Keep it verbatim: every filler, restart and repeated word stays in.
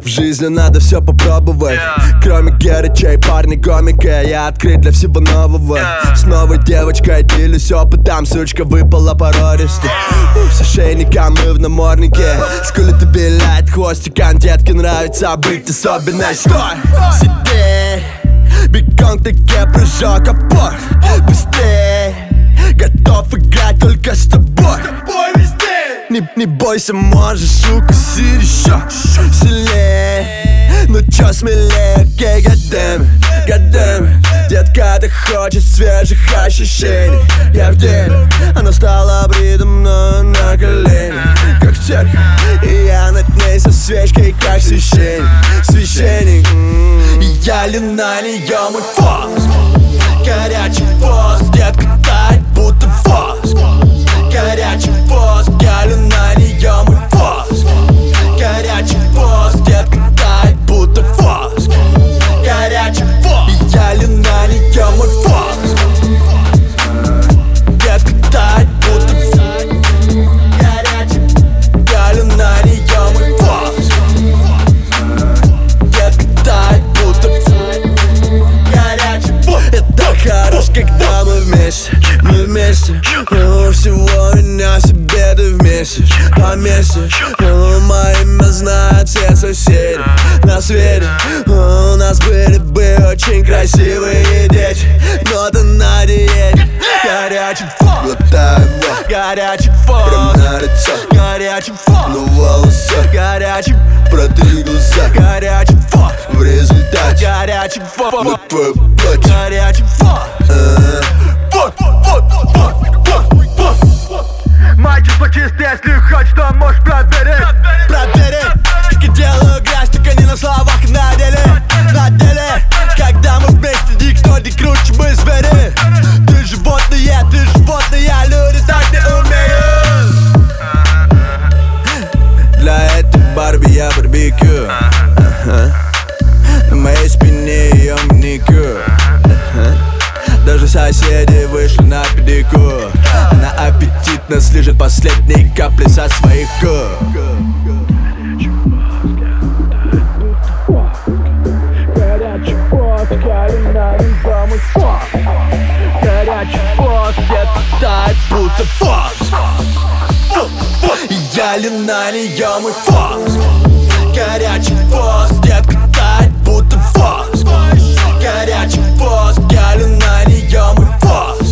В жизни надо все попробовать, кроме Герыча и парня гомика. Я открыт для всего нового. С новой девочкой делюсь опытом, сучка выпала породистой. С ошейником мы в наморднике. Скулит и беляет хвостиком, детке нравится быть особенной. Стой, сидей, бегом к таке, прыжок, опор. Быстрей, готов играть только с тобой. Не, не бойся, можешь укусить еще сильнее. Ну чё смелее, окей, goddammit, goddammit. Детка, ты хочешь свежих ощущений. Я в деле, она стала передо мной на колени, как церковь, и я над ней со свечкой, как священник. Священник, м-м-м. И я лью на неё мой воск, горячий воск. Детка тает, будто воск, горячий воск. Я лью на неё мой воск, горячий воск. Детка тает, будто воск, горячий воск. И я лью на неё мой воск, детка тает, будто горячий. Я лью на неё мой воск, детка тает, будто горячий воск. Это хорош, когда мы вместе, мы вместе. У всего меня себе ты вместишь, поместишь. Мое имя знают все соседи на свете. У нас были бы очень красивые дети, но ты на диете. Горячий фон, глотаю его, горячий фон, прям на лицо, горячий фон, на волосах, горячий, протри глаза, горячий фон, в результате горячий фон, на твою плоть, горячий фон. Мальчество чисто, если хочешь, то можешь проверить. Проверить, как я делаю грязь, только не на словах, на деле, на деле. Когда мы вместе, никто не круче, мы звери. Ты животное, ты животное, люди так не умеют. Для этой Барби я барбекю, uh-huh. На моей спине ее маникюр, uh-huh. Даже соседи вышли на педикюр. Она аппетитно слижет последние капли со своих губ. Горячий воск, я лью на неё мой воск, горячий воск, где-то тает, будто воск. Я лью на неё мой воск, горячий воск, детка тает, будто воск, горячий воск. Я лью на неё мой воск,